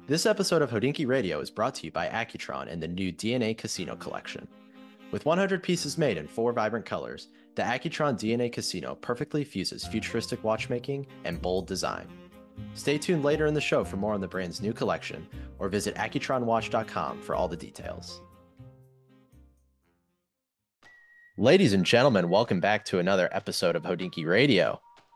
This episode of Hodinky Radio is brought to you by Accutron and the new DNA Casino Collection. With 100 pieces made in 4 vibrant colors, the Accutron DNA Casino perfectly fuses futuristic watchmaking and bold design. Stay tuned later in the show for more on the brand's new collection, or visit AccutronWatch.com for all the details. Ladies and gentlemen, welcome back to another episode of Hodinky Radio.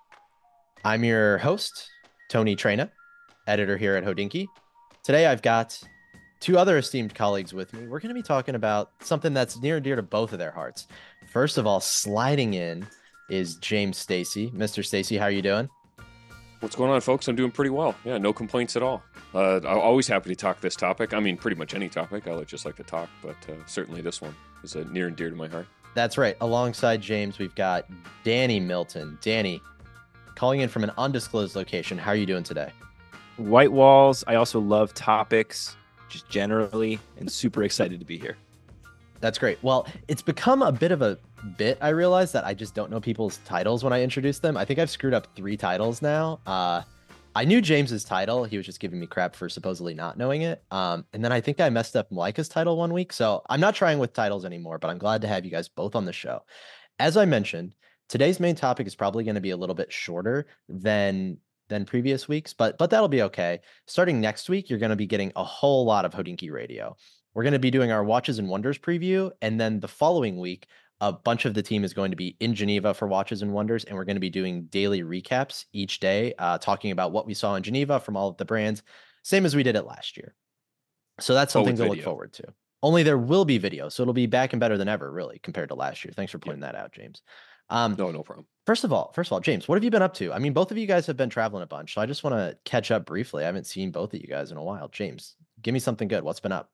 I'm your host, Tony Trena, editor here at Hodinky. Today I've got 2 other esteemed colleagues with me. We're going to be talking about something that's near and dear to both of their hearts. First of all, sliding in is James Stacy. Mr. Stacy, how are you doing? What's going on, folks? I'm doing pretty well. Yeah, no complaints at all. I'm always happy to talk this topic. I mean, pretty much any topic. I just like to talk, but certainly this one is near and dear to my heart. That's right. Alongside James, we've got Danny Milton. Danny, calling in from an undisclosed location. How are you doing today? White walls. I also love topics, just generally, and super excited to be here. That's great. Well, it's become a bit of a bit. I realize that I just don't know people's titles when I introduce them. I think I've screwed up 3 titles now. I knew James's title. He was just giving me crap for supposedly not knowing it. And then I think I messed up Micah's title one week. So I'm not trying with titles anymore, but I'm glad to have you guys both on the show. As I mentioned, today's main topic is probably going to be a little bit shorter than previous weeks, but that'll be okay. Starting next week, you're going to be getting a whole lot of Hodinky Radio. We're going to be doing our Watches and Wonders preview, and then the following week, a bunch of the team is going to be in Geneva for Watches and Wonders, and we're going to be doing daily recaps each day, talking about what we saw in Geneva from all of the brands, same as we did it last year. So that's something to look forward to. Only there will be video, so it'll be back and better than ever, really, compared to last year. Thanks for pointing that out, James. No problem. First of all, James, what have you been up to? I mean, both of you guys have been traveling a bunch, so I just want to catch up briefly. I haven't seen both of you guys in a while. James, give me something good. What's been up?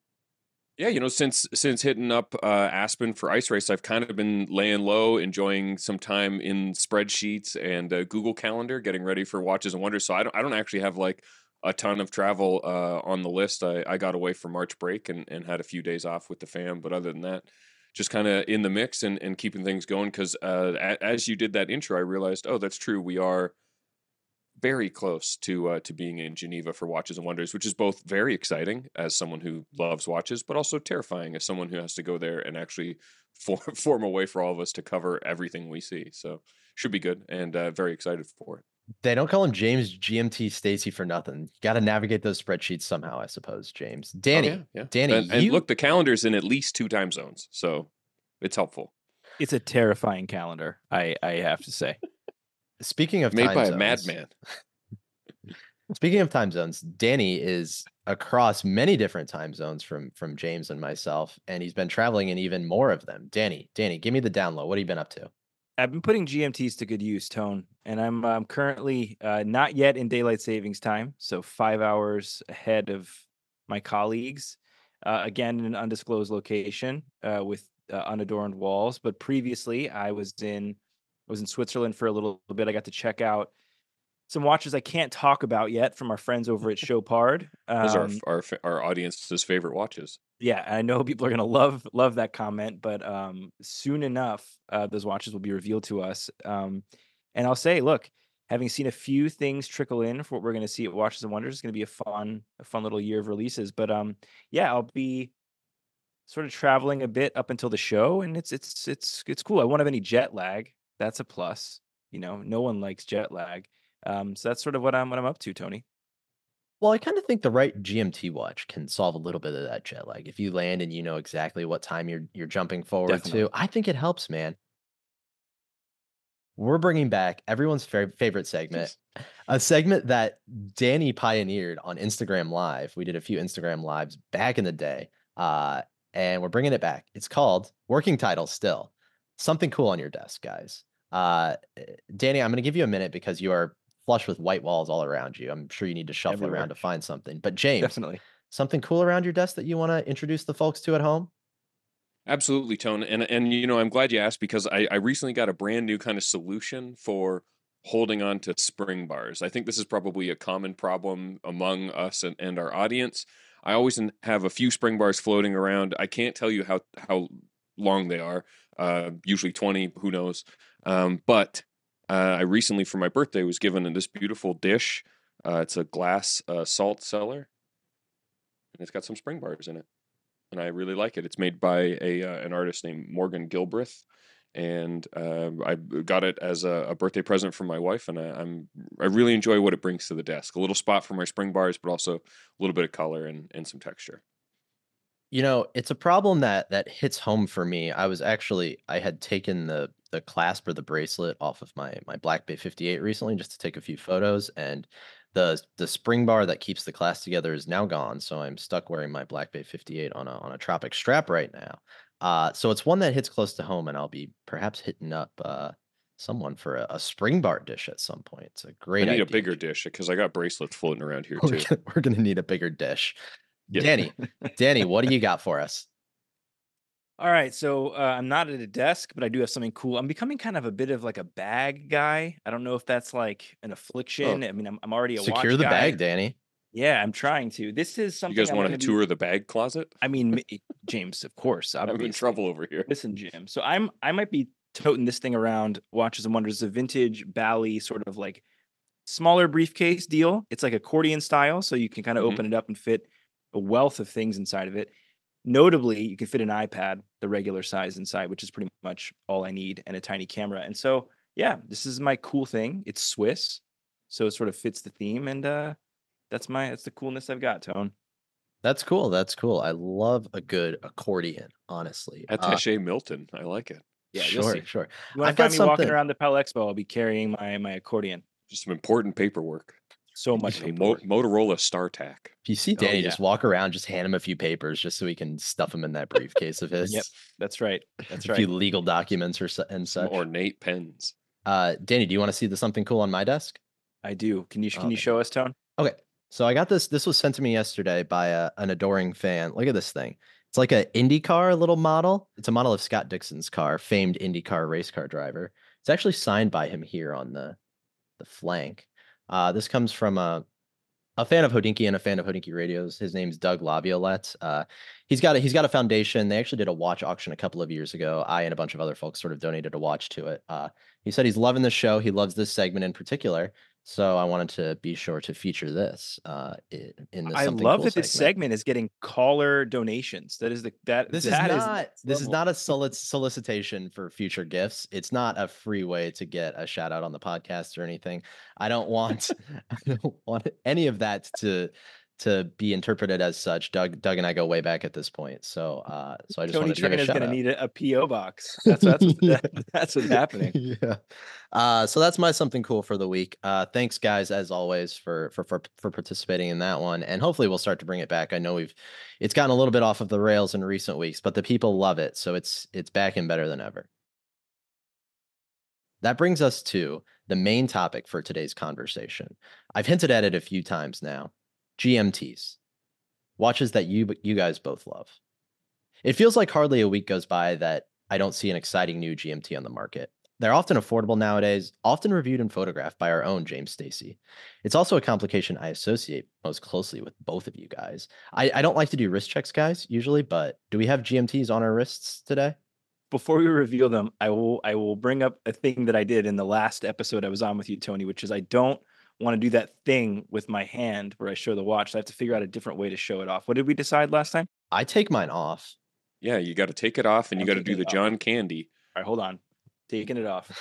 Yeah, since hitting up Aspen for Ice Race, I've kind of been laying low, enjoying some time in spreadsheets and Google Calendar, getting ready for Watches and Wonders. So I don't actually have like a ton of travel on the list. I got away for March break and had a few days off with the fam, but other than that, just kind of in the mix and keeping things going. Because as you did that intro, I realized, oh, that's true. We are very close to being in Geneva for Watches and Wonders, which is both very exciting as someone who loves watches, but also terrifying as someone who has to go there and actually form a way for all of us to cover everything we see. So should be good, and very excited for it. They don't call him James GMT Stacy for nothing. You got to navigate those spreadsheets somehow, I suppose, James. Danny, oh, yeah. Danny, and look, the calendar's in at least 2 time zones, so it's helpful. It's a terrifying calendar, I have to say. Speaking of made time by zones, a madman. Speaking of time zones, Danny is across many different time zones from James and myself, and he's been traveling in even more of them. Danny, give me the down low. What have you been up to? I've been putting GMTs to good use, Tone, and I'm currently not yet in daylight savings time, so 5 hours ahead of my colleagues. Again, in an undisclosed location with unadorned walls. But previously, I was in Switzerland for a little bit. I got to check out some watches I can't talk about yet from our friends over at Chopard. Those are our audience's favorite watches. Yeah, I know people are gonna love that comment, but soon enough, those watches will be revealed to us. And I'll say, look, having seen a few things trickle in for what we're gonna see at Watches and Wonders, is gonna be a fun little year of releases. But yeah, I'll be sort of traveling a bit up until the show, and it's cool. I won't have any jet lag. That's a plus. No one likes jet lag. So that's sort of what I'm up to, Tony. Well, I kind of think the right GMT watch can solve a little bit of that jet lag. If you land and you know exactly what time you're jumping forward Definitely. to, I think it helps, man. We're bringing back everyone's favorite segment, a segment that Danny pioneered on Instagram Live. We did a few Instagram Lives back in the day, and we're bringing it back. It's called Working Title Still. Something cool on your desk, guys. Danny, I'm going to give you a minute because you are flush with white walls all around you. I'm sure you need to shuffle Everywhere. around to find something. But James, Definitely. something cool around your desk that you want to introduce the folks to at home? Absolutely, Tone. And I'm glad you asked, because I recently got a brand new kind of solution for holding on to spring bars. I think this is probably a common problem among us and our audience. I always have a few spring bars floating around. I can't tell you how long they are. Usually 20, who knows. But I recently, for my birthday, was given this beautiful dish. It's a glass salt cellar. it's got some spring bars in it, and I really like it. It's made by an artist named Morgan Gilbreth, and I got it as a birthday present from my wife, and I really enjoy what it brings to the desk. A little spot for my spring bars, but also a little bit of color and some texture. It's a problem that hits home for me. I had taken the clasp or the bracelet off of my Black Bay 58 recently just to take a few photos, and the spring bar that keeps the clasp together is now gone. So I'm stuck wearing my Black Bay 58 on a Tropic strap right now. So it's one that hits close to home, and I'll be perhaps hitting up someone for a spring bar dish at some point. It's a I great need idea. a bigger dish because I got bracelets floating around here We're too. gonna need a bigger dish. Yeah. Danny, what do you got for us? All right, so I'm not at a desk, but I do have something cool. I'm becoming kind of a bit of like a bag guy. I don't know if that's like an affliction. Oh, I mean, I'm already a Secure watch the guy. bag, Danny. Yeah, I'm trying to. This is You something guys I'm want gonna to be. tour the bag closet? I mean, James, of course, I'm in obviously. trouble over here. Listen, Jim. So I might be toting this thing around, Watches and Wonders, a vintage Bally sort of like smaller briefcase deal. It's like accordion style, so you can kind of Mhm. open it up and fit a wealth of things inside of it. Notably, you can fit an iPad, the regular size inside, which is pretty much all I need, and a tiny camera. And so, yeah, this is my cool thing. It's Swiss, so it sort of fits the theme, and that's the coolness I've got, Tone. That's cool. That's cool. I love a good accordion, honestly. Attaché Milton. I like it. Yeah, you'll see. Sure. You want I've to got find me walking something. around the Pal Expo? I'll be carrying my accordion. Just some important paperwork. So much Some paperwork. Motorola StarTAC. If you see Oh, Danny, yeah. just walk around, just hand him a few papers, just so he can stuff them in that briefcase of his. Yep, that's right. That's A few right. legal documents and Some such. ornate pens. Danny, do you want to see something cool on my desk? I do. Can you Okay. show us, Tone? Okay. So I got this. This was sent to me yesterday by an adoring fan. Look at this thing. It's like an IndyCar little model. It's a model of Scott Dixon's car, famed IndyCar race car driver. It's actually signed by him here on the flank. This comes from a fan of Hodinkee and a fan of Hodinkee Radios. His name's Doug Laviolette. He's got a foundation. They actually did a watch auction a couple of years ago. I and a bunch of other folks sort of donated a watch to it. He said he's loving the show. He loves this segment in particular. So I wanted to be sure to feature this in this. I Something love cool that this segment is getting caller donations. That is This is not a solicitation for future gifts. It's not a free way to get a shout out on the podcast or anything. I don't want any of that to be interpreted as such. Doug and I go way back at this point. So I just Tony wanted to give a Trina's shout gonna out. need a PO box. That's what's happening. Yeah. So that's my something cool for the week. Thanks guys as always for participating in that one, and hopefully we'll start to bring it back. I know it's gotten a little bit off of the rails in recent weeks, but the people love it, so it's back and better than ever. That brings us to the main topic for today's conversation. I've hinted at it a few times now. GMTs, watches that you guys both love. It feels like hardly a week goes by that I don't see an exciting new GMT on the market. They're often affordable nowadays, often reviewed and photographed by our own James Stacy. It's also a complication I associate most closely with both of you guys. I don't like to do wrist checks, guys, usually, but do we have GMTs on our wrists today? Before we reveal them, I will bring up a thing that I did in the last episode I was on with you, Tony, which is I don't want to do that thing with my hand where I show the watch. So I have to figure out a different way to show it off. What did we decide last time? I take mine off. Yeah, you got to take it off, and you got to do the John Candy. All right, hold on. Taking it off.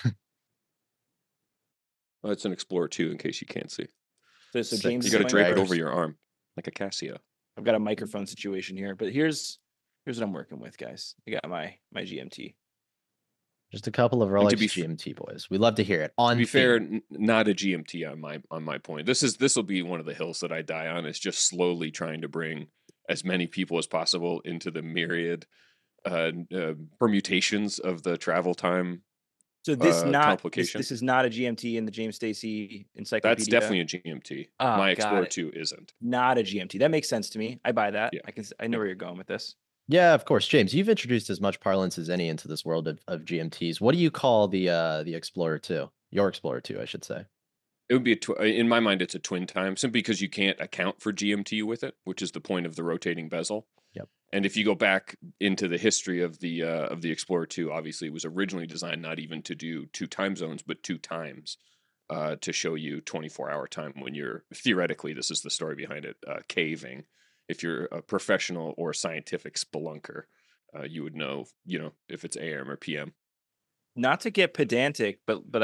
Well, it's an Explorer 2, in case you can't see. So James, You got to is drape it my- over your arm, like a Casio. I've got a microphone situation here, but here's what I'm working with, guys. I got my GMT. Just a couple of to Rolex be GMT boys. We love to hear it. On To be theme. fair, not a GMT on my point. This will be one of the hills that I die on. Is just slowly trying to bring as many people as possible into the myriad permutations of the travel time. So this complication. this is not a GMT in the James Stacy encyclopedia. That's definitely a GMT. Ah, My got Explorer it. 2 isn't. not a GMT. That makes sense to me. I buy that. Yeah. I know where you're going with this. Yeah, of course. James, you've introduced as much parlance as any into this world of GMTs. What do you call the Explorer 2? Your Explorer 2, I should say. It would be in my mind, it's a twin time, simply because you can't account for GMT with it, which is the point of the rotating bezel. Yep. And if you go back into the history of the Explorer 2, obviously it was originally designed not even to do 2 time zones, but 2 times to show you 24-hour time when you're theoretically, this is the story behind it, caving if you're a professional or scientific spelunker, you would know, if it's AM or PM. Not to get pedantic,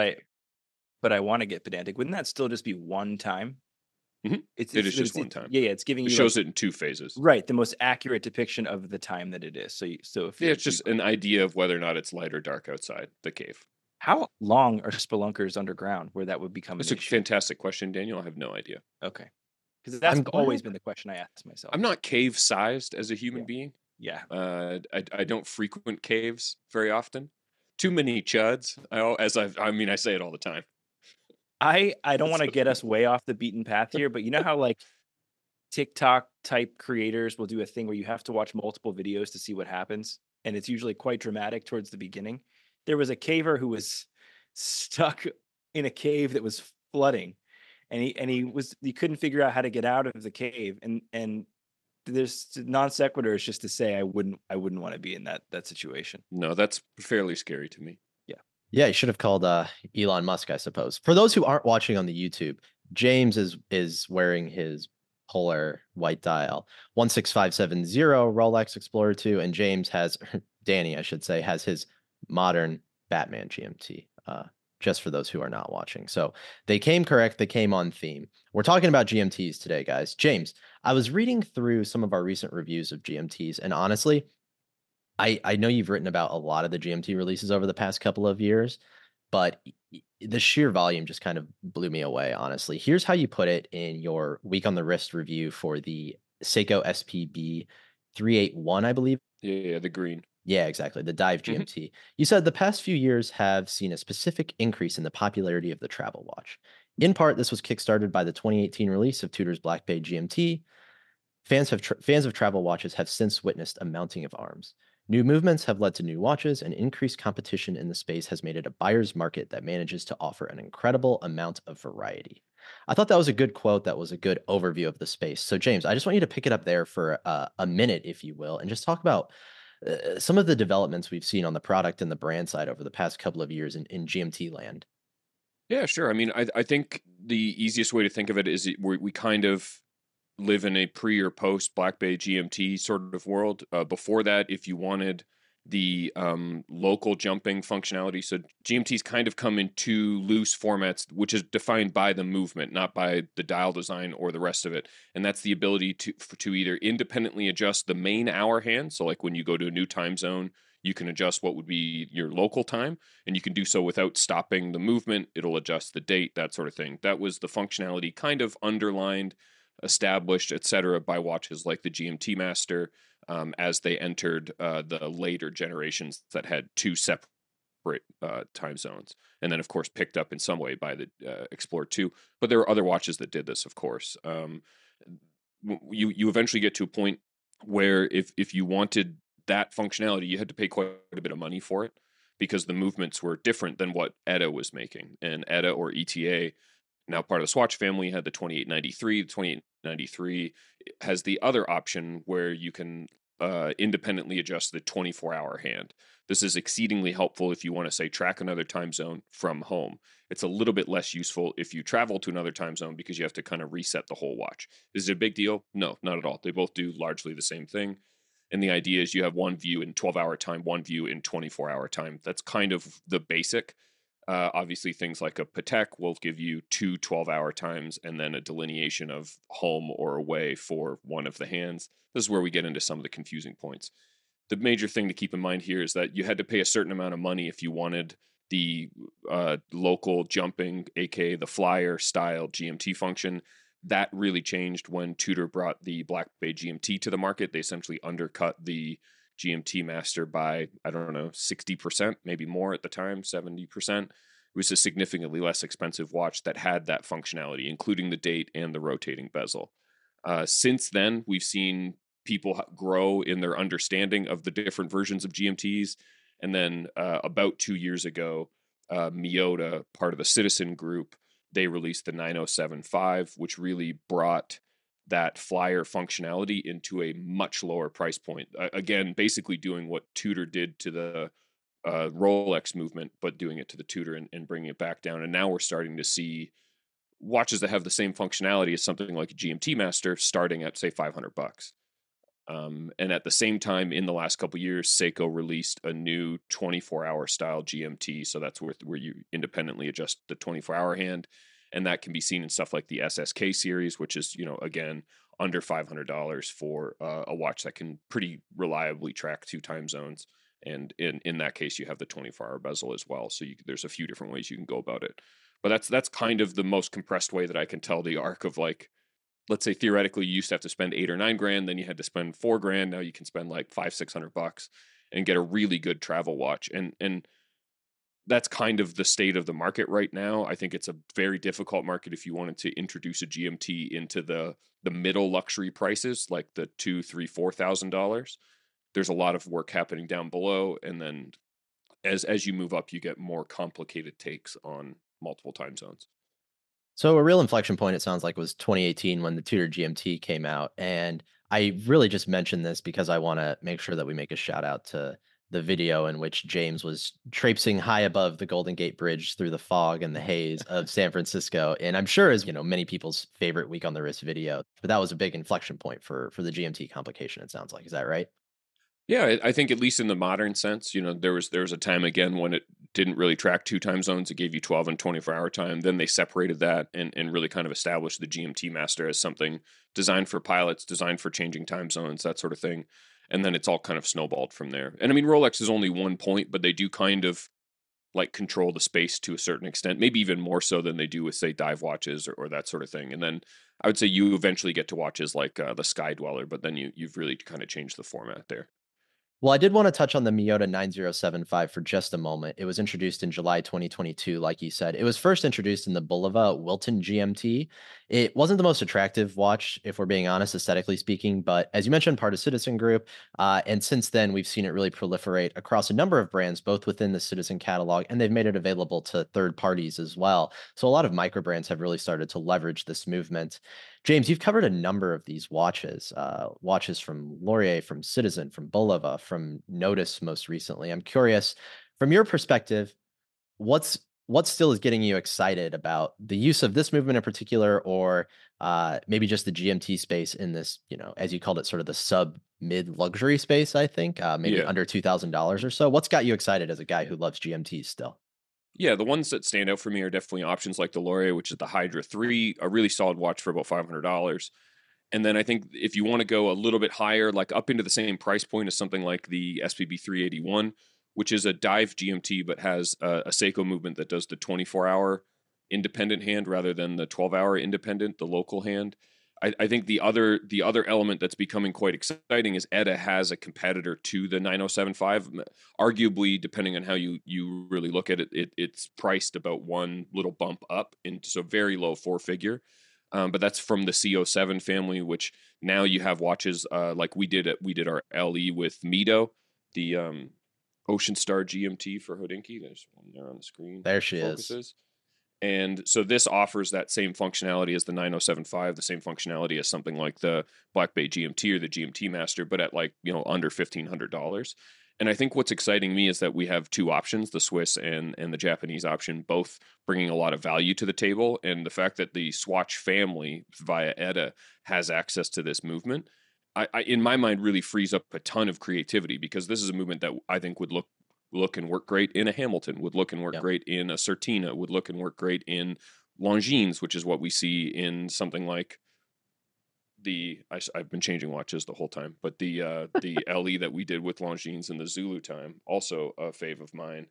but I want to get pedantic. Wouldn't that still just be one time? Mhm. It's It it's is just one it's time. yeah, yeah, it's giving It you like shows it in two phases. right, the most accurate depiction of the time that it is. So Yeah, it's if you just an idea of whether or not it's light or dark outside the cave. how long are spelunkers underground where that would become an It's a issue? fantastic question, Daniel. I have no idea. Okay. Because that's I'm always glad. been the question I ask myself. I'm not cave sized as a human Yeah. being. Yeah. I don't frequent caves very often. Too many chuds. I say it all the time. I don't want to So, get us way off the beaten path here, but you know how like TikTok type creators will do a thing where you have to watch multiple videos to see what happens, and it's usually quite dramatic towards the beginning. There was a caver who was stuck in a cave that was flooding, and he couldn't figure out how to get out of the cave, and there's non sequitur is just to say I wouldn't want to be in that situation. no, that's fairly scary to me. Yeah. Yeah, you should have called Elon Musk, I suppose. For those who aren't watching on the YouTube, James is wearing his Polar white dial 16570 Rolex Explorer 2, and James has Danny, I should say, has his modern Batman GMT. Just for those who are not watching. So they came correct, they came on theme. We're talking about GMTs today, guys. James, I was reading through some of our recent reviews of GMTs, and honestly, I know you've written about a lot of the GMT releases over the past couple of years, but the sheer volume just kind of blew me away, honestly. Here's how you put it in your week on the wrist review for the Seiko SPB 381, I believe. Yeah, the green. Yeah, exactly. The Dive Mhm. GMT. You said the past few years have seen a specific increase in the popularity of the travel watch. In part, this was kickstarted by the 2018 release of Tudor's Black Bay GMT. Fans of travel watches have since witnessed a mounting of arms. New movements have led to new watches, and increased competition in the space has made it a buyer's market that manages to offer an incredible amount of variety. I thought that was a good quote. That was a good overview of the space. So, James, I just want you to pick it up there for a minute, if you will, and just talk about some of the developments we've seen on the product and the brand side over the past couple of years in GMT land. Yeah, sure. I mean, I think the easiest way to think of it is we kind of live in a pre or post Black Bay GMT sort of world. Before that, if you wanted the local jumping functionality, so GMT's kind of come in two loose formats, which is defined by the movement, not by the dial design or the rest of it. And that's the ability to either independently adjust the main hour hand. So like when you go to a new time zone, you can adjust what would be your local time, and you can do so without stopping the movement. It'll adjust the date, that sort of thing. That was the functionality kind of underlined, established, etc., by watches like the GMT Master, as they entered the later generations that had two separate time zones, and then of course picked up in some way by the Explorer 2. But there were other watches that did this, of course. You eventually get to a point where if you wanted that functionality, you had to pay quite a bit of money for it, because the movements were different than what ETA was making. And ETA, or ETA, now part of the Swatch family, had the 2893. The 2893 has the other option where you can independently adjust the 24-hour hand. This is exceedingly helpful if you want to, say, track another time zone from home. It's a little bit less useful if you travel to another time zone, because you have to kind of reset the whole watch. Is it a big deal? No, not at all. They both do largely the same thing. And the idea is you have one view in 12-hour time, one view in 24-hour time. That's kind of the basic. Obviously, things like a Patek will give you two 12-hour times and then a delineation of home or away for one of the hands. This is where we get into some of the confusing points. The major thing to keep in mind here is that you had to pay a certain amount of money if you wanted the local jumping, aka the flyer style GMT function. That really changed when Tudor brought the Black Bay GMT to the market. They essentially undercut the GMT Master by, I don't know, 60%, maybe more at the time, 70%. It was a significantly less expensive watch that had that functionality, including the date and the rotating bezel. Since then, we've seen people grow in their understanding of the different versions of GMTs. And then about 2 years ago, Miyota, part of the Citizen Group, they released the 9075, which really brought that flyer functionality into a much lower price point. Again, basically doing what Tudor did to the Rolex movement, but doing it to the Tudor and bringing it back down. And now we're starting to see watches that have the same functionality as something like a GMT Master starting at say $500. And at the same time, in the last couple of years, Seiko released a new 24-hour style GMT. So that's where you independently adjust the 24-hour hand. And that can be seen in stuff like the SSK series, which is, again, under $500 for a watch that can pretty reliably track 2 time zones. And in that case, you have the 24-hour bezel as well. So there's a few different ways you can go about it. But that's kind of the most compressed way that I can tell the arc of, like, let's say theoretically you used to have to spend $8 or $9 grand, then you had to spend $4 grand. Now you can spend like $500-600 and get a really good travel watch. And that's kind of the state of the market right now. I think it's a very difficult market if you wanted to introduce a GMT into the middle luxury prices, like the $2,000, $3,000, $4,000. There's a lot of work happening down below, and then as you move up, you get more complicated takes on multiple time zones. So a real inflection point, it sounds like, was 2018 when the Tudor GMT came out. And I really just mentioned this because I want to make sure that we make a shout out to the video in which James was traipsing high above the Golden Gate Bridge through the fog and the haze of San Francisco. And I'm sure is, many people's favorite week on the wrist video. But that was a big inflection point for the GMT complication, it sounds like. Is that right? Yeah, I think at least in the modern sense, there was a time again when it didn't really track 2 time zones. It gave you 12 and 24-hour time. Then they separated that and really kind of established the GMT Master as something designed for pilots, designed for changing time zones, that sort of thing. And then it's all kind of snowballed from there. And I mean, Rolex is only one point, but they do kind of like control the space to a certain extent, maybe even more so than they do with, say, dive watches or that sort of thing. And then I would say you eventually get to watches like the Sky Dweller, but then you've really kind of changed the format there. Well, I did want to touch on the Miyota 9075 for just a moment. It was introduced in July 2022, like you said. It was first introduced in the Bulova Wilton GMT. It wasn't the most attractive watch, if we're being honest, aesthetically speaking, but as you mentioned, part of Citizen Group. And since then, we've seen it really proliferate across a number of brands, both within the Citizen catalog, and they've made it available to third parties as well. So a lot of micro brands have really started to leverage this movement. James, you've covered a number of these watches from Laurier, from Citizen, from Bulova, from Notice most recently. I'm curious, from your perspective, what's what still is getting you excited about the use of this movement in particular, or maybe just the GMT space in this, as you called it, sort of the sub mid luxury space, I think, maybe Yeah. under $2,000 or so. What's got you excited as a guy who loves GMTs still? Yeah, the ones that stand out for me are definitely options like the Laurier, which is the Hydra 3, a really solid watch for about $500. And then I think if you want to go a little bit higher, like up into the same price point as something like the SPB 381, which is a dive GMT but has a Seiko movement that does the 24-hour independent hand rather than the 12-hour independent, the local hand. I think the other element that's becoming quite exciting is ETA has a competitor to the 9075. Arguably, depending on how you really look at it, it's priced about one little bump up into so very low 4-figure. But that's from the CO7 family, which now you have watches like we did our LE with Mito, the Ocean Star GMT for Hodinkee. There's one there on the screen. There she Focuses. is. And so this offers that same functionality as the 9075, the same functionality as something like the Black Bay GMT or the GMT Master, but at like, under $1,500. And I think what's exciting me is that we have 2 options, the Swiss and the Japanese option, both bringing a lot of value to the table. And the fact that the Swatch family via ETA has access to this movement, I in my mind, really frees up a ton of creativity, because this is a movement that I think would look and work great in a Hamilton, would look and work Yep. great in a Certina, would look and work great in Longines, which is what we see in something like I've been changing watches the whole time, but the LE that we did with Longines in the Zulu time, also a fave of mine.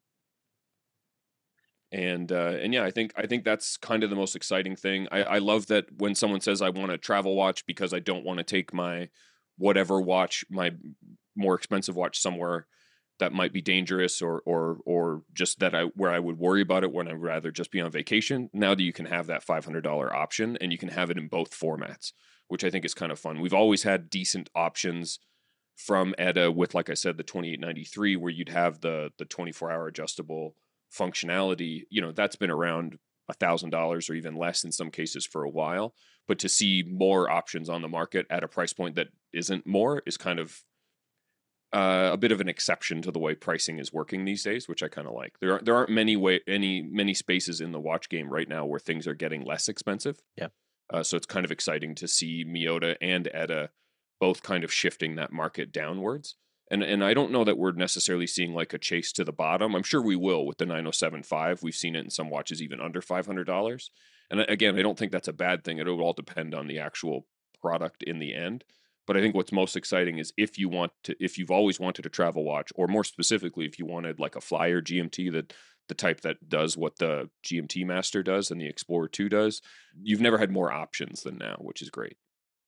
And yeah, I think that's kind of the most exciting thing. I love that when someone says I want a travel watch because I don't want to take my whatever watch, my more expensive watch somewhere that might be dangerous or just that where I would worry about it when I'd rather just be on vacation. Now that you can have that $500 option and you can have it in both formats, which I think is kind of fun. We've always had decent options from ETA with, like I said, the 2893, where you'd have the 24-hour adjustable functionality. That's been around $1,000 or even less in some cases for a while. But to see more options on the market at a price point that isn't more is kind of a bit of an exception to the way pricing is working these days, which I kind of like. There aren't many spaces in the watch game right now where things are getting less expensive. Yeah. So it's kind of exciting to see Miyota and Etta both kind of shifting that market downwards. And I don't know that we're necessarily seeing like a chase to the bottom. I'm sure we will with the 9075. We've seen it in some watches even under $500. And again, I don't think that's a bad thing. It'll all depend on the actual product in the end. But I think what's most exciting is if you've always wanted a travel watch, or more specifically, if you wanted like a Flyer GMT, that the type that does what the GMT Master does and the Explorer 2 does, you've never had more options than now, which is great.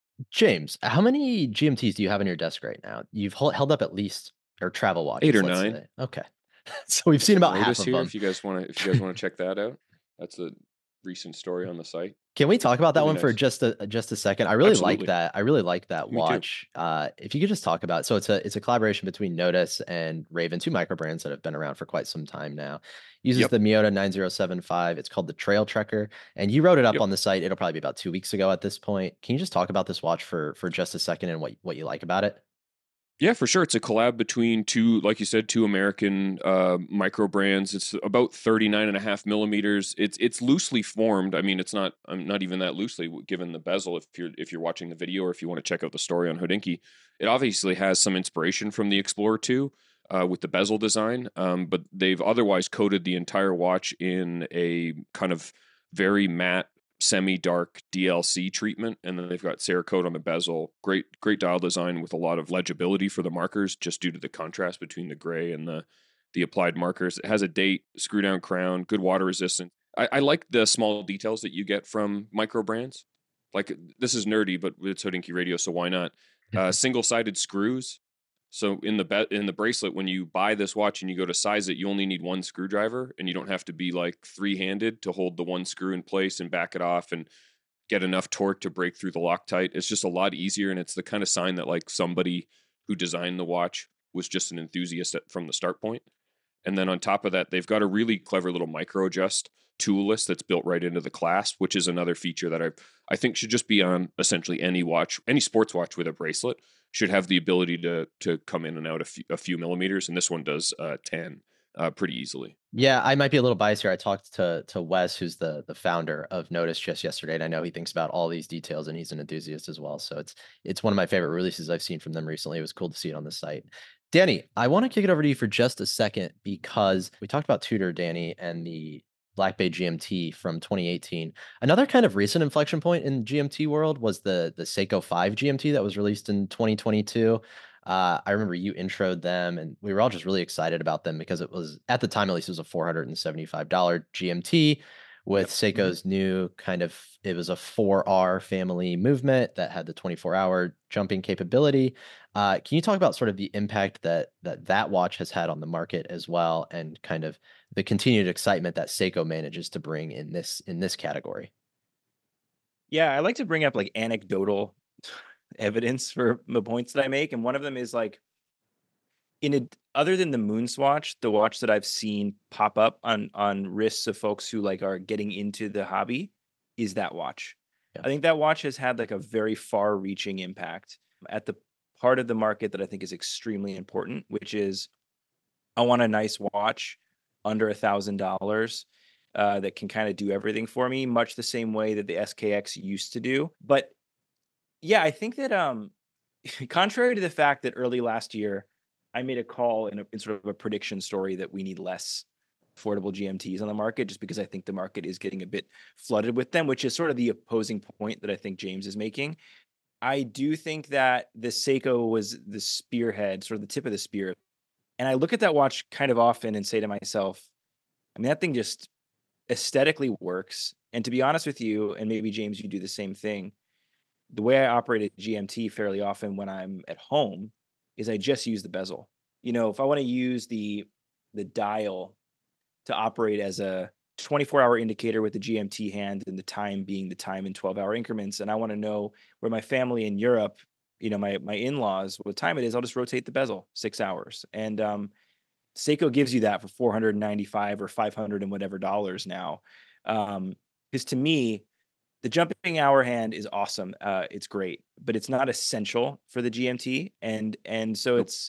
James, how many GMTs do you have on your desk right now? You've held up at least, or travel 8 watches, or let's 9. say. Okay. So we've seen about half Modus of here, them. if you guys want to check that out. That's a recent story on the site. Can we talk about that Really one for nice. just a second? I really like Absolutely. that. I really like that Me too. watch. If you could just talk about, so it's a collaboration between Notice and Raven, two micro brands that have been around for quite some time now. Uses Yep. the Miyota 9075. It's called the Trail Trekker, and you wrote it up Yep. on the site. It'll probably be about 2 weeks ago at this point. Can you just talk about this watch for just a second and what you like about it? Yeah, for sure. It's a collab between two, like you said, two American micro brands. It's about 39.5 millimeters. It's loosely formed. I mean, it's not even that loosely given the bezel. If you're watching the video or if you want to check out the story on Hodinkee, it obviously has some inspiration from the Explorer 2 with the bezel design. But they've otherwise coated the entire watch in a kind of very matte semi-dark DLC treatment, and then they've got Cerakote on the bezel. Great dial design with a lot of legibility for the markers, just due to the contrast between the gray and the applied markers. It has a date, screw down crown, good water resistance. I like the small details that you get from micro brands. Like, this is nerdy, but it's Hodinkee Radio, so why not? Single-sided screws. So in the bracelet, when you buy this watch and you go to size it, you only need one screwdriver, and you don't have to be like three-handed to hold the one screw in place and back it off and get enough torque to break through the Loctite. It's just a lot easier, and it's the kind of sign that like somebody who designed the watch was just an enthusiast from the start point. And then on top of that, they've got a really clever little micro adjust tool list that's built right into the clasp, which is another feature that I think should just be on essentially any watch, any sports watch with a bracelet should have the ability to come in and out a few millimeters, and this one does 10 pretty easily. Yeah, I might be a little biased here. I talked to Wes, who's the founder of Notice, just yesterday, and I know he thinks about all these details, and he's an enthusiast as well. So it's one of my favorite releases I've seen from them recently. It was cool to see it on the site. Danny, I want to kick it over to you for just a second because we talked about Tudor, Danny, and the Black Bay GMT from 2018. Another kind of recent inflection point in GMT world was the Seiko 5 GMT that was released in 2022. I remember you introed them, and we were all just really excited about them because it was, at the time at least, it was a $475 GMT with Seiko's new kind of, it was a 4R family movement that had the 24-hour jumping capability. Can you talk about sort of the impact that watch has had on the market as well, and kind of the continued excitement that Seiko manages to bring in this category? Yeah, I like to bring up like anecdotal evidence for the points that I make, and one of them is like, other than the Moonswatch, the watch that I've seen pop up on wrists of folks who like are getting into the hobby is that watch. Yeah. I think that watch has had like a very far-reaching impact at the part of the market that I think is extremely important, which is I want a nice watch under $1,000 that can kind of do everything for me, much the same way that the SKX used to do. But yeah, I think that contrary to the fact that early last year I made a call in sort of a prediction story that we need less affordable GMTs on the market, just because I think the market is getting a bit flooded with them, which is sort of the opposing point that I think James is making. I do think that the Seiko was the spearhead, sort of the tip of the spear. And I look at that watch kind of often and say to myself, I mean, that thing just aesthetically works. And to be honest with you, and maybe James, you do the same thing, the way I operate a GMT fairly often when I'm at home is I just use the bezel. You know, if I want to use the dial to operate as a 24-hour indicator with the GMT hand and the time being the time in 12-hour increments, and I want to know where my family in Europe, you know, my in-laws, what time it is, I'll just rotate the bezel 6 hours. And Seiko gives you that for 495 or 500 and whatever dollars now. Because to me, the jumping hour hand is awesome. It's great, but it's not essential for the GMT. And so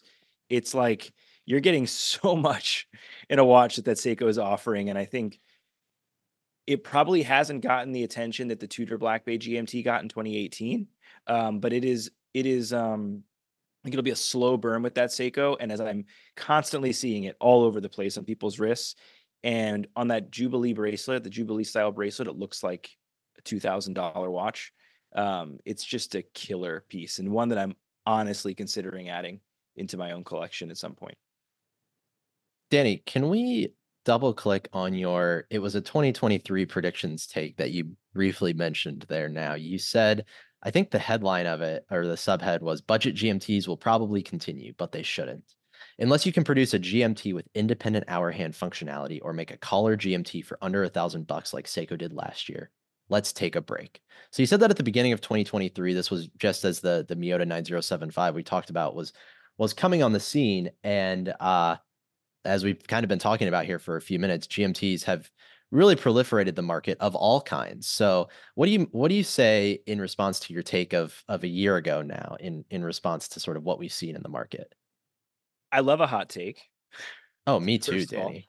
It's like you're getting so much in a watch that Seiko is offering, and I think it probably hasn't gotten the attention that the Tudor Black Bay GMT got in 2018. But I think it'll be a slow burn with that Seiko. And as I'm constantly seeing it all over the place on people's wrists and on that Jubilee bracelet, the Jubilee style bracelet, it looks like a $2,000 watch. It's just a killer piece and one that I'm honestly considering adding into my own collection at some point. Danny, can we double click on it was a 2023 predictions take that you briefly mentioned there now. You said, I think the headline of it or the subhead was budget GMTs will probably continue, but they shouldn't. Unless you can produce a GMT with independent hour hand functionality or make a collar GMT for under $1,000 like Seiko did last year, let's take a break. So you said that at the beginning of 2023, this was just as the Miyota 9075 we talked about was coming on the scene. And as we've kind of been talking about here for a few minutes, GMTs have really proliferated the market of all kinds. So what do you say in response to your take of a year ago now in response to sort of what we've seen in the market? I love a hot take. Oh, me too, Danny.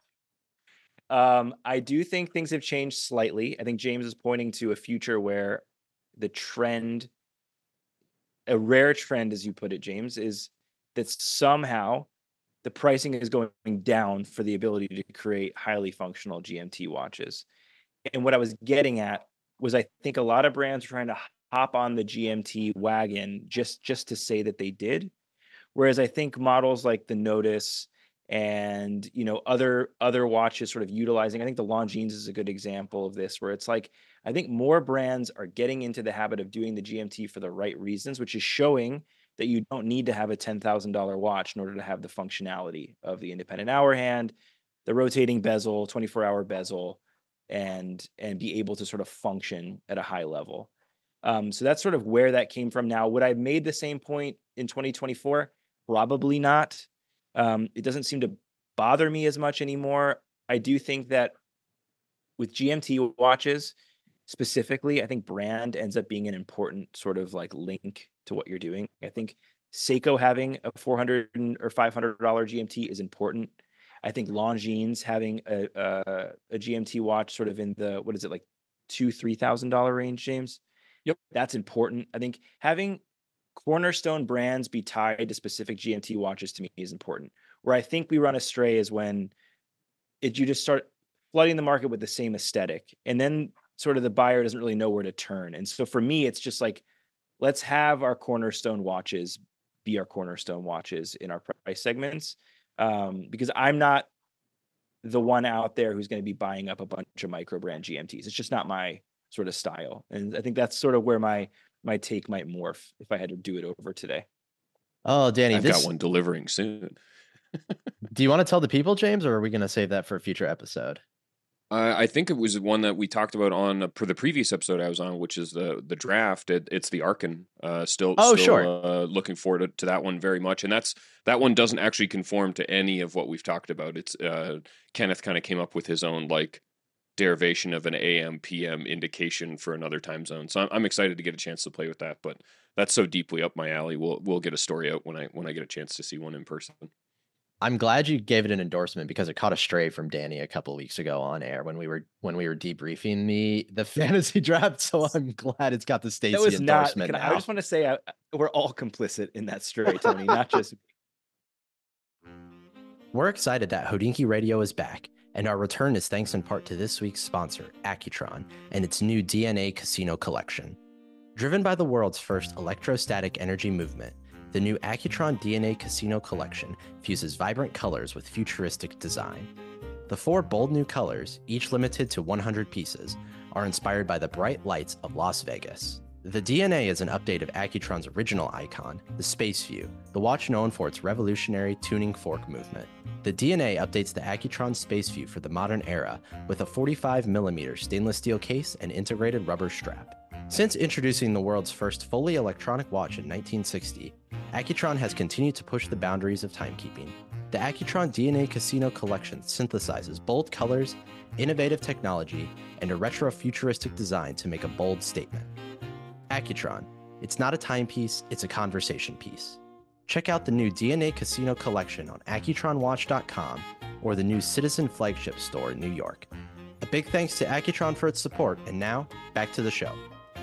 I do think things have changed slightly. I think James is pointing to a future where the trend, a rare trend, as you put it, James, is that somehow the pricing is going down for the ability to create highly functional GMT watches. And what I was getting at was I think a lot of brands are trying to hop on the GMT wagon just to say that they did. Whereas I think models like the Notice and, you know, other watches sort of utilizing, I think the Longines is a good example of this, where it's like, I think more brands are getting into the habit of doing the GMT for the right reasons, which is showing that you don't need to have a $10,000 watch in order to have the functionality of the independent hour hand, the rotating bezel, 24-hour bezel, and be able to sort of function at a high level. So that's sort of where that came from. Now, would I have made the same point in 2024? Probably not. It doesn't seem to bother me as much anymore. I do think that with GMT watches specifically, I think brand ends up being an important sort of like link to what you're doing. I think Seiko having a $400 or $500 GMT is important. I think Longines having a GMT watch sort of in the, what is it, like $2,000-$3,000 range, James? Yep. That's important. I think having cornerstone brands be tied to specific GMT watches to me is important. Where I think we run astray is when you just start flooding the market with the same aesthetic, and then sort of the buyer doesn't really know where to turn. And so for me, it's just like, let's have our cornerstone watches be our cornerstone watches in our price segments, because I'm not the one out there who's going to be buying up a bunch of micro brand GMTs. It's just not my sort of style. And I think that's sort of where my take might morph if I had to do it over today. Oh, Danny, I've got one delivering soon. Do you want to tell the people, James, or are we going to save that for a future episode? I think it was one that we talked about on for the previous episode I was on, which is the draft. It's the Arken. Still, sure. Looking forward to that one very much. And that one doesn't actually conform to any of what we've talked about. It's Kenneth kind of came up with his own like derivation of an AM PM indication for another time zone. So I'm excited to get a chance to play with that. But that's so deeply up my alley. We'll get a story out when I get a chance to see one in person. I'm glad you gave it an endorsement because it caught a stray from Danny a couple of weeks ago on air when we were debriefing the fantasy draft. So I'm glad it's got the Stacey endorsement. I just want to say we're all complicit in that stray, Tony, not just. We're excited that Hodinkee Radio is back, and our return is thanks in part to this week's sponsor, Accutron, and its new DNA Casino collection. Driven by the world's first electrostatic energy movement, the new Accutron DNA Casino Collection fuses vibrant colors with futuristic design. The 4 bold new colors, each limited to 100 pieces, are inspired by the bright lights of Las Vegas. The DNA is an update of Accutron's original icon, the Space View, the watch known for its revolutionary tuning fork movement. The DNA updates the Accutron Space View for the modern era with a 45mm stainless steel case and integrated rubber strap. Since introducing the world's first fully electronic watch in 1960, Accutron has continued to push the boundaries of timekeeping. The Accutron DNA Casino Collection synthesizes bold colors, innovative technology, and a retro-futuristic design to make a bold statement. Accutron, it's not a timepiece, it's a conversation piece. Check out the new DNA Casino Collection on AccutronWatch.com or the new Citizen Flagship store in New York. A big thanks to Accutron for its support, and now, back to the show.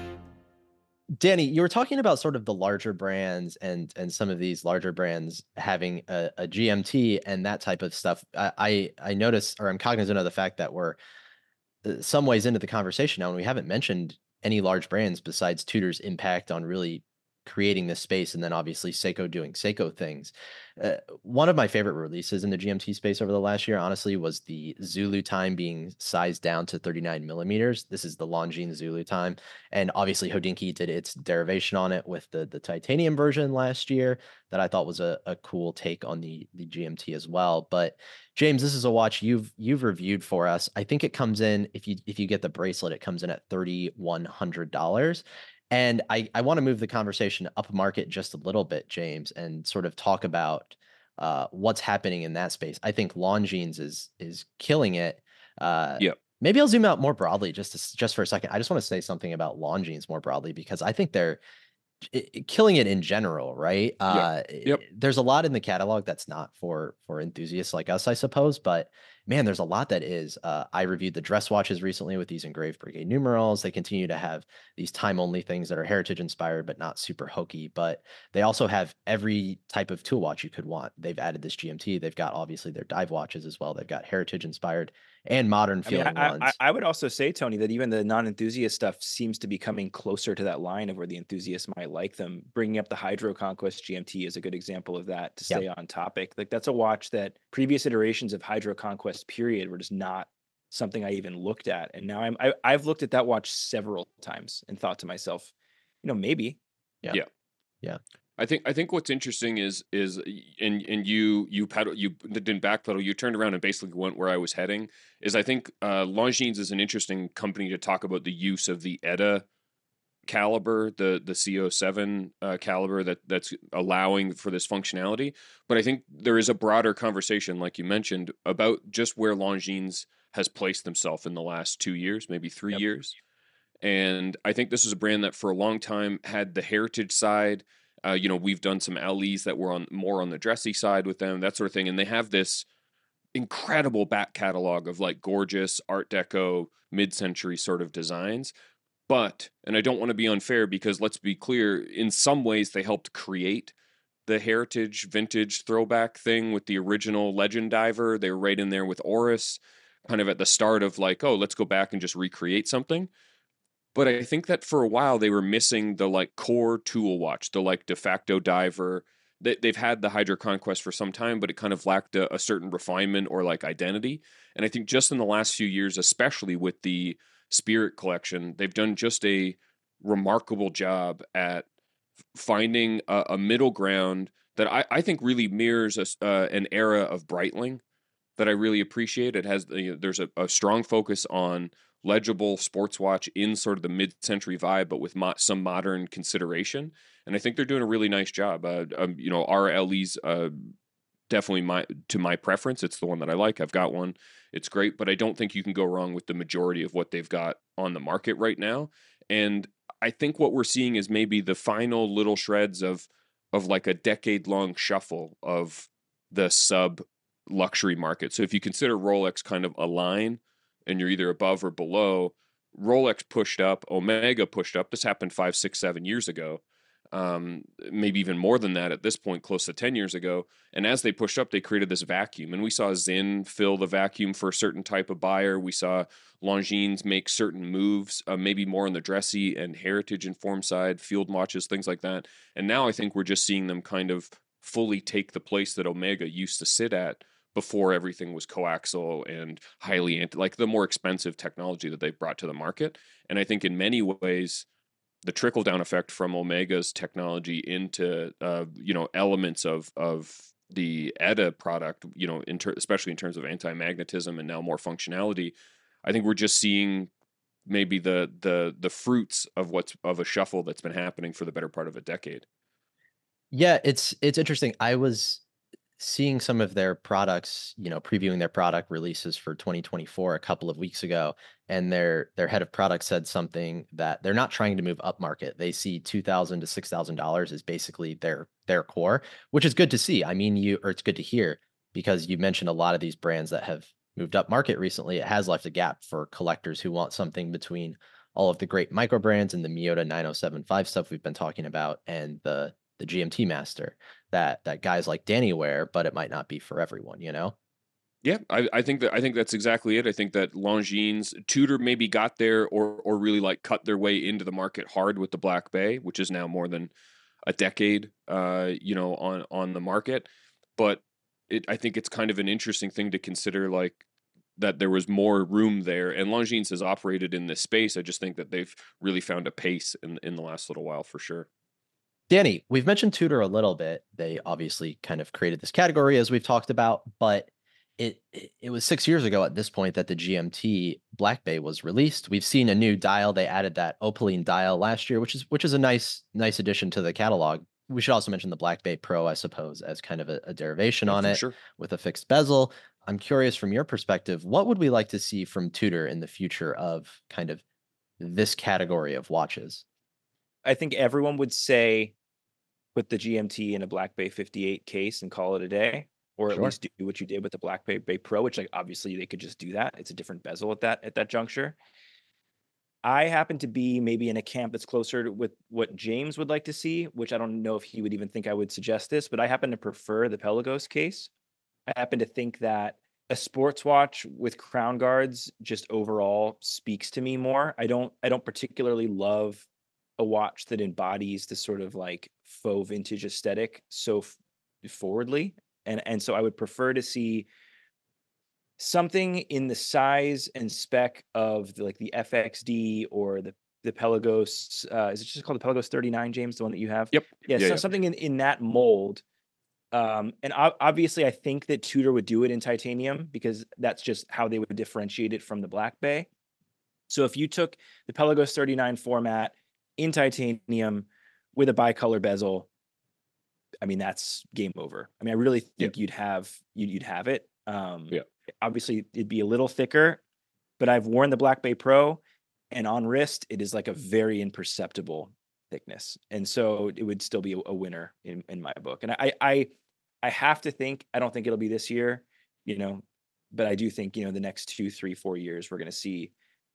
Danny, you were talking about sort of the larger brands and some of these larger brands having a GMT and that type of stuff. I notice, or I'm cognizant of the fact that we're some ways into the conversation now, and we haven't mentioned any large brands besides Tudor's impact on really creating this space, and then obviously Seiko doing Seiko things. One of my favorite releases in the GMT space over the last year, honestly, was the Zulu time being sized down to 39 millimeters. This is the Longines Zulu time, and obviously Hodinkee did its derivation on it with the titanium version last year that I thought was a cool take on the GMT as well. But James, this is a watch you've reviewed for us. I think it comes in, if you get the bracelet, it comes in at $3,100. And I want to move the conversation up market just a little bit, James, and sort of talk about what's happening in that space. I think Longines is killing it. Yep. Maybe I'll zoom out more broadly just for a second. I just want to say something about Longines more broadly, because I think they're killing it in general, right? Yep. There's a lot in the catalog that's not for enthusiasts like us, I suppose, but man, there's a lot that is. I reviewed the dress watches recently with these engraved brigade numerals. They continue to have these time only things that are heritage inspired but not super hokey, but they also have every type of tool watch you could want. They've added this GMT. They've got obviously their dive watches as well. They've got heritage inspired and modern feeling ones. I would also say, Tony, that even the non-enthusiast stuff seems to be coming closer to that line of where the enthusiasts might like them. Bringing up the Hydro Conquest GMT is a good example of that, to stay on topic. Like, that's a watch that previous iterations of Hydro Conquest period were just not something I even looked at. And now I've looked at that watch several times and thought to myself, maybe. Yeah. I think what's interesting is and you didn't backpedal, you turned around and basically went where I was heading. Is I think Longines is an interesting company to talk about the use of the ETA caliber, the CO7 caliber that's allowing for this functionality. But I think there is a broader conversation, like you mentioned, about just where Longines has placed themselves in the last 2 years, maybe 3 years. And I think this is a brand that for a long time had the heritage side. We've done some LEs that were more on the dressy side with them, that sort of thing. And they have this incredible back catalog of like gorgeous Art Deco, mid-century sort of designs. But, and I don't want to be unfair, because let's be clear, in some ways they helped create the heritage vintage throwback thing with the original Legend Diver. They were right in there with Oris, kind of at the start of like, oh, let's go back and just recreate something. But I think that for a while they were missing the like core tool watch, the like de facto diver. They've had the Hydro Conquest for some time, but it kind of lacked a certain refinement or like identity. And I think just in the last few years, especially with the Spirit collection, they've done just a remarkable job at finding a middle ground that I think really mirrors an era of Breitling that I really appreciate. It has there's a strong focus on legible sports watch in sort of the mid-century vibe, but with some modern consideration. And I think they're doing a really nice job. Our LE's definitely to my preference. It's the one that I like. I've got one. It's great, but I don't think you can go wrong with the majority of what they've got on the market right now. And I think what we're seeing is maybe the final little shreds of like a decade-long shuffle of the sub luxury market. So if you consider Rolex kind of a line, and you're either above or below, Rolex pushed up, Omega pushed up. This happened 5, 6, 7 years ago, maybe even more than that at this point, close to 10 years ago. And as they pushed up, they created this vacuum. And we saw Zinn fill the vacuum for a certain type of buyer. We saw Longines make certain moves, maybe more on the dressy and heritage informed side, field watches, things like that. And now I think we're just seeing them kind of fully take the place that Omega used to sit at before everything was coaxial and highly like the more expensive technology that they've brought to the market. And I think in many ways, the trickle down effect from Omega's technology into elements of the ETA product, especially in terms of anti-magnetism and now more functionality, I think we're just seeing maybe the fruits of a shuffle that's been happening for the better part of a decade. Yeah, it's interesting. I was seeing some of their products, previewing their product releases for 2024 a couple of weeks ago, and their head of product said something that they're not trying to move up market. They see $2,000 to $6,000 as basically their core, which is good to see. I mean, it's good to hear, because you mentioned a lot of these brands that have moved up market recently. It has left a gap for collectors who want something between all of the great micro brands and the Miyota 9075 stuff we've been talking about, and the GMT Master that guys like Danny wear, but it might not be for everyone, Yeah, I think that's exactly it. I think that Longines, Tudor maybe got there or really like cut their way into the market hard with the Black Bay, which is now more than a decade, on the market. But I think it's kind of an interesting thing to consider, like that there was more room there, and Longines has operated in this space. I just think that they've really found a pace in the last little while for sure. Danny, we've mentioned Tudor a little bit. They obviously kind of created this category, as we've talked about, but it was 6 years ago at this point that the GMT Black Bay was released. We've seen a new dial. They added that opaline dial last year, which is a nice addition to the catalog. We should also mention the Black Bay Pro, I suppose, as kind of a derivation Yeah, on for it sure. with a fixed bezel. I'm curious, from your perspective, what would we like to see from Tudor in the future of kind of this category of watches? I think everyone would say put the GMT in a Black Bay 58 case and call it a day, or at Sure. least do what you did with the Black Bay Pro, which, like, obviously they could just do that. It's a different bezel at that juncture. I happen to be maybe in a camp that's closer to with what James would like to see, which I don't know if he would even think I would suggest this, but I happen to prefer the Pelagos case. I happen to think that a sports watch with crown guards just overall speaks to me more. I don't particularly love a watch that embodies the sort of like faux vintage aesthetic so forwardly, and so I would prefer to see something in the size and spec of the FXD or the Pelagos. Is it just called the Pelagos 39, James, the one that you have? Yep. Yeah, so Yeah. something in that mold. And obviously, I think that Tudor would do it in titanium because that's just how they would differentiate it from the Black Bay. So if you took the Pelagos 39 format in titanium with a bicolor bezel, I mean, that's game over. I mean, I really Yeah. think you'd have it. Yeah. Obviously, it'd be a little thicker, but I've worn the Black Bay Pro, and on wrist, it is like a very imperceptible thickness, and so it would still be a winner in my book. And I have to think, I don't think it'll be this year, but I do think the next 2, 3, 4 years we're going to see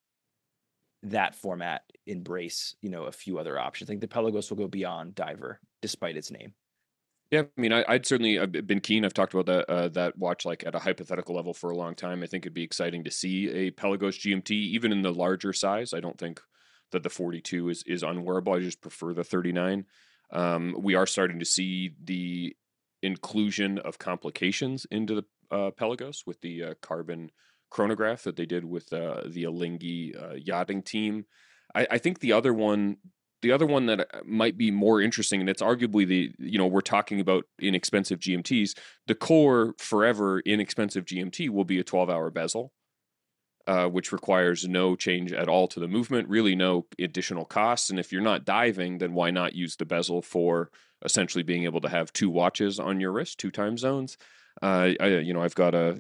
that format embrace a few other options. I think the Pelagos will go beyond diver, despite its name. Yeah, I mean, I've been keen. I've talked about that watch like at a hypothetical level for a long time. I think it'd be exciting to see a Pelagos GMT, even in the larger size. I don't think that the 42 is unwearable. I just prefer the 39. We are starting to see the inclusion of complications into the Pelagos with the carbon chronograph that they did with the Alinghi yachting team. I think the other one that might be more interesting, and it's arguably we're talking about inexpensive GMTs. The core forever inexpensive GMT will be a 12-hour bezel, which requires no change at all to the movement, really no additional costs. And if you're not diving, then why not use the bezel for essentially being able to have 2 watches on your wrist, 2 time zones? I've got a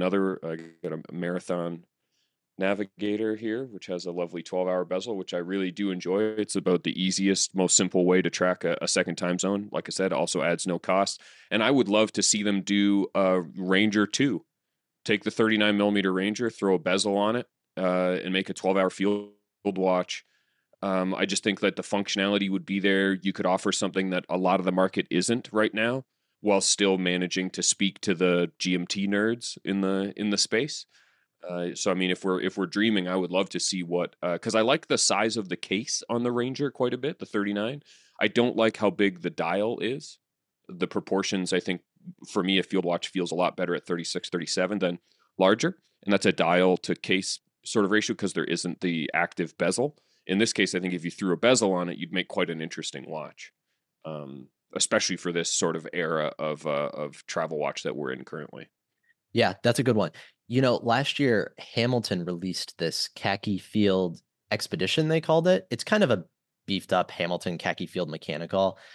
Marathon Navigator here, which has a lovely 12-hour bezel, which I really do enjoy. It's about the easiest, most simple way to track a second time zone. Like I said, also adds no cost. And I would love to see them do a Ranger 2. Take the 39 millimeter Ranger, throw a bezel on it, and make a 12-hour field watch. I just think that the functionality would be there. You could offer something that a lot of the market isn't right now, while still managing to speak to the GMT nerds in the space. So I mean, if we're dreaming, I would love to see what, because I like the size of the case on the Ranger quite a bit, the 39. I don't like how big the dial is. The proportions, I think, for me, a field watch feels a lot better at 36, 37 than larger, and that's a dial to case sort of ratio because there isn't the active bezel. In this case, I think if you threw a bezel on it, you'd make quite an interesting watch, especially for this sort of era of travel watch that we're in currently. Yeah, that's a good one. Last year, Hamilton released this khaki field expedition, they called it. It's kind of a beefed up Hamilton khaki field mechanical.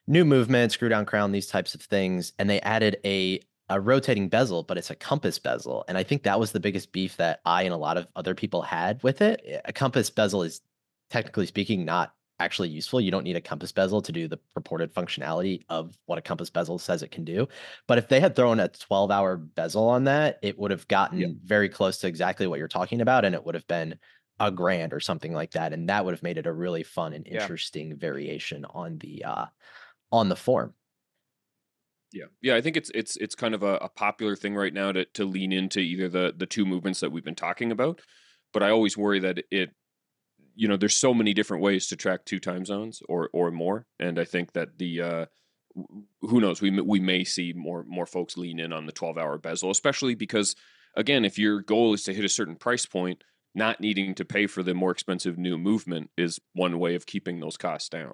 New movement, screw down crown, these types of things, and they added a rotating bezel, but it's a compass bezel, and I think that was the biggest beef that I and a lot of other people had with it. A compass bezel is technically speaking not actually useful. You don't need a compass bezel to do the purported functionality of what a compass bezel says it can do. But if they had thrown a 12-hour bezel on that, it would have gotten very close to exactly what you're talking about, and it would have been a grand or something like that, and that would have made it a really fun and interesting variation on the form. Yeah, I think it's kind of a popular thing right now to lean into either the two movements that we've been talking about, but I always worry that there's so many different ways to track two time zones or more, and I think that who knows, we may see more folks lean in on the 12-hour bezel, especially because, again, if your goal is to hit a certain price point, not needing to pay for the more expensive new movement is one way of keeping those costs down.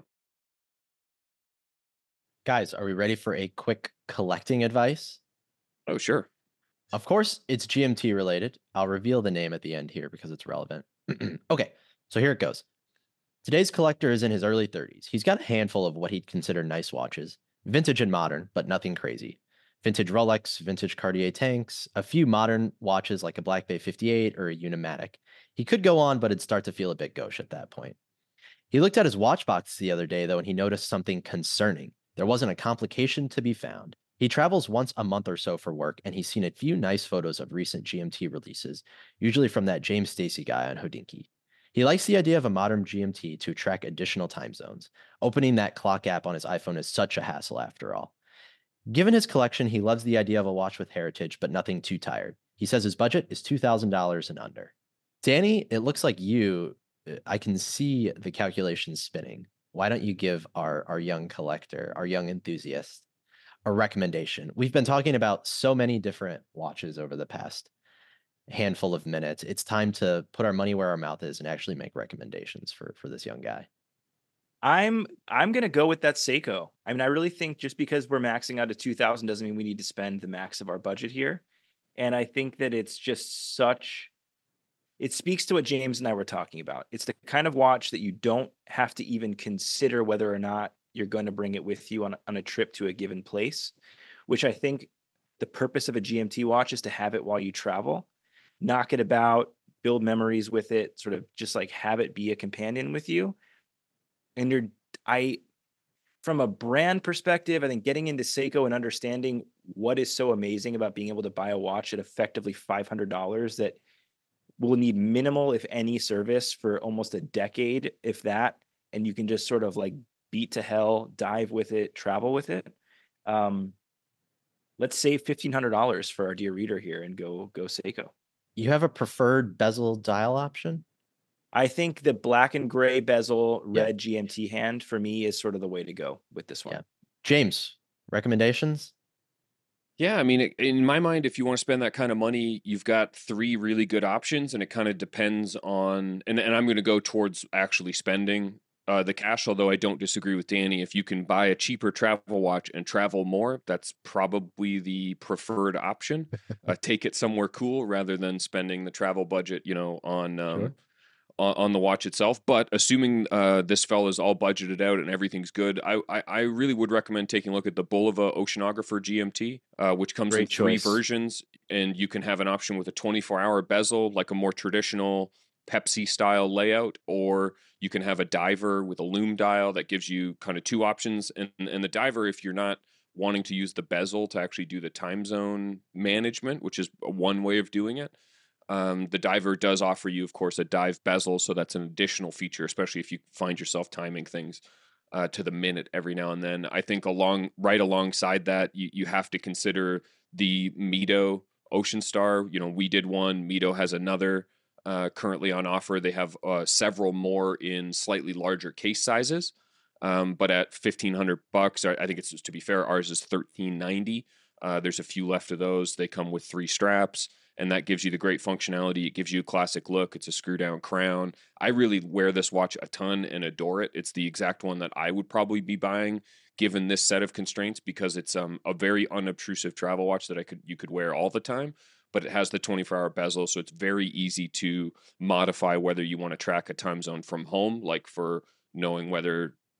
Guys, are we ready for a quick collecting advice? Oh, sure. Of course, it's GMT related. I'll reveal the name at the end here because it's relevant. Okay, so here it goes. Today's collector is in his early 30s. He's got a handful of what he'd consider nice watches, vintage and modern, but nothing crazy. Vintage Rolex, vintage Cartier tanks, a few modern watches like a Black Bay 58 or a Unimatic. He could go on, but it'd start to feel a bit gauche at that point. He looked at his watch box the other day, though, and he noticed something concerning. There wasn't a complication to be found. He travels once a month or so for work, and he's seen a few nice photos of recent GMT releases, usually from that James Stacy guy on Hodinkee. He likes the idea of a modern GMT to track additional time zones. Opening that clock app on his iPhone is such a hassle after all. Given his collection, he loves the idea of a watch with heritage, but nothing too tired. He says his budget is $2,000 and under. Danny, it looks like I can see the calculations spinning. Why don't you give our young collector, our young enthusiast, a recommendation? We've been talking about so many different watches over the past handful of minutes. It's time to put our money where our mouth is and actually make recommendations for this young guy. I'm gonna go with that Seiko. I mean, I really think just because we're maxing out at 2,000 doesn't mean we need to spend the max of our budget here. And I think that it's just it speaks to what James and I were talking about. It's the kind of watch that you don't have to even consider whether or not you're going to bring it with you on a trip to a given place, which I think the purpose of a GMT watch is to have it while you travel, knock it about, build memories with it, sort of just like have it be a companion with you. And from a brand perspective, I think getting into Seiko and understanding what is so amazing about being able to buy a watch at effectively $500 that will need minimal, if any, service for almost a decade, if that, and you can just sort of like beat to hell, dive with it, travel with it. Let's save $1,500 for our dear reader here and go Seiko. You have a preferred bezel dial option? I think the black and gray bezel red GMT hand for me is sort of the way to go with this one. Yeah. James, recommendations? Yeah, I mean, in my mind, if you want to spend that kind of money, you've got three really good options, and it kind of depends on, and I'm going to go towards actually spending the cash, although I don't disagree with Danny. If you can buy a cheaper travel watch and travel more, that's probably the preferred option. Take it somewhere cool rather than spending the travel budget, on Sure. on the watch itself. But assuming this fella's all budgeted out and everything's good, I really would recommend taking a look at the Bulova Oceanographer GMT, which comes in three versions, and you can have an option with a 24-hour bezel, like a more traditional Pepsi style layout, or you can have a diver with a lume dial that gives you kind of two options. And the diver, if you're not wanting to use the bezel to actually do the time zone management, which is one way of doing it, the diver does offer you, of course, a dive bezel, so that's an additional feature, especially if you find yourself timing things to the minute every now and then. I think right alongside that, you have to consider the Mito Ocean Star. We did one. Mito has another currently on offer. They have several more in slightly larger case sizes, but at $1,500, I think it's, to be fair, ours is $1,390. There's a few left of those. They come with 3 straps, and that gives you the great functionality. It gives you a classic look. It's a screw down crown. I really wear this watch a ton and adore it. It's the exact one that I would probably be buying given this set of constraints, because it's a very unobtrusive travel watch that you could wear all the time, but it has the 24-hour bezel, so it's very easy to modify whether you want to track a time zone from home, like for knowing whether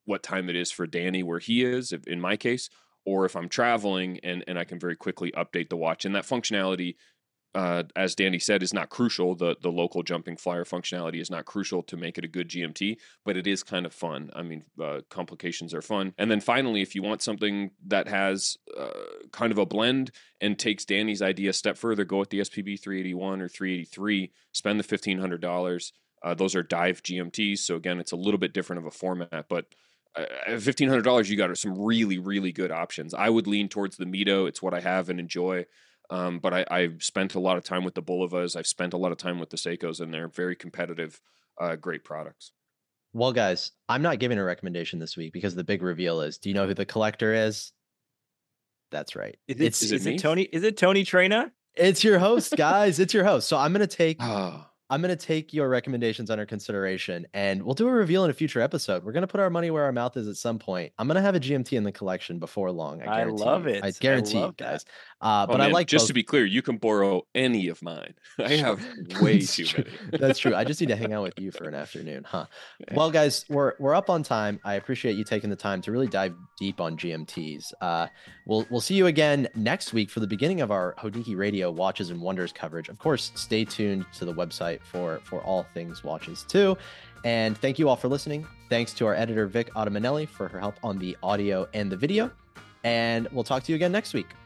what time it is for Danny where he is, in my case, or if I'm traveling, and I can very quickly update the watch. And that functionality, as Danny said, is not crucial. The local jumping flyer functionality is not crucial to make it a good GMT, but it is kind of fun. I mean, complications are fun. And then finally, if you want something that has kind of a blend and takes Danny's idea a step further, go with the SPB 381 or 383, spend the $1,500. Those are dive GMTs. So again, it's a little bit different of a format, but at $1,500, you got some really, really good options. I would lean towards the Mito. It's what I have and enjoy. But I've spent a lot of time with the Bulivas. I've spent a lot of time with the Seikos, and they're very competitive, great products. Well, guys, I'm not giving a recommendation this week because the big reveal is, do you know who the collector is? That's right. Is it Tony? Is it Tony Traina? It's your host, guys. It's your host. So I'm going to take your recommendations under consideration, and we'll do a reveal in a future episode. We're going to put our money where our mouth is at some point. I'm going to have a GMT in the collection before long. I love it. I guarantee you, guys. But man, I like just both. to be clear, you can borrow any of mine. I have way too many. That's true. I just need to hang out with you for an afternoon, huh? Well, guys, we're up on time. I appreciate you taking the time to really dive deep on GMTs. We'll see you again next week for the beginning of our Hodinkee Radio Watches and Wonders coverage. Of course, stay tuned to the website for all things watches too. And thank you all for listening. Thanks to our editor Vic Ottamanelli for her help on the audio and the video. And we'll talk to you again next week.